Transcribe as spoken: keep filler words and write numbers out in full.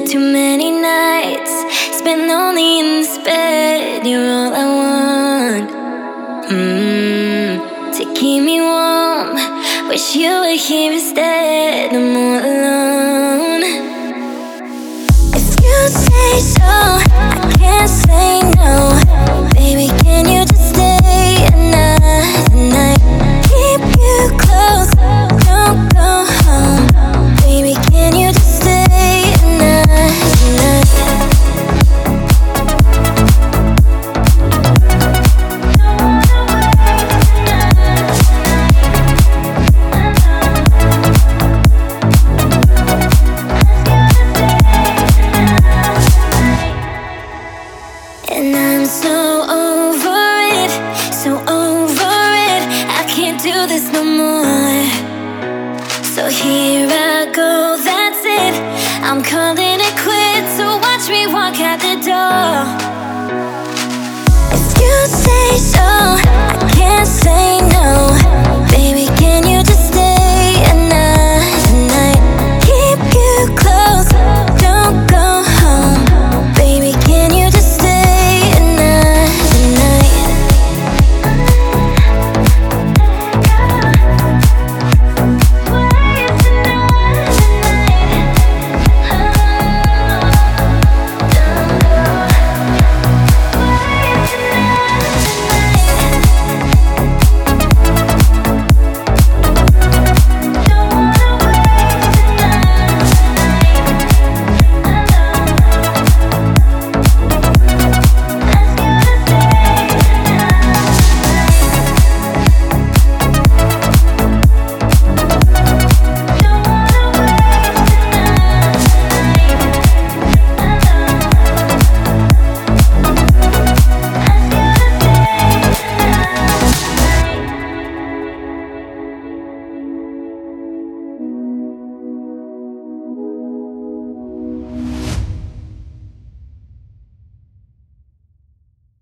Too many nights spent lonely in this bed. You're all I want. Mm, to keep me warm. Wish you were here instead. I'm all alone. If you say so, I can't say no. Baby, can you just stay another night? Keep you close, don't go home. Baby, can you just stay another night? And I'm so over it, so over it. I can't do this no more. So here I go, that's it. I'm calling